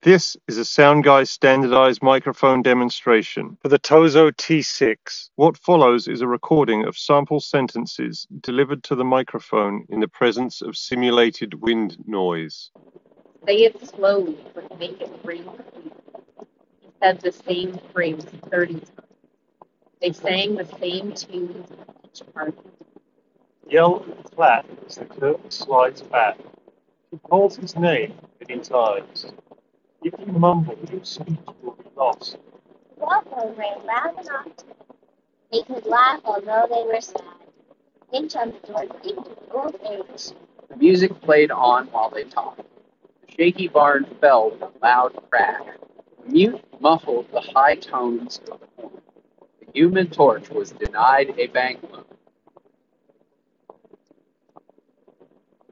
This is a Soundguy standardized microphone demonstration for the Tozo T6. What follows is a recording of sample sentences delivered to the microphone in the presence of simulated wind noise. Say it slowly, but make it ring clear. He said the same phrase 30 times. They sang the same tune each part. Yell and clap as the curtain slides back. He calls his name many times. If you mumble, your speech will be lost. Waffles ran loud and often. They could laugh although they were sad. They jumped toward into old age. The music played on while they talked. The shaky barn fell with a loud crash. The mute muffled the high tones of the horn. The Human Torch was denied a bank loan.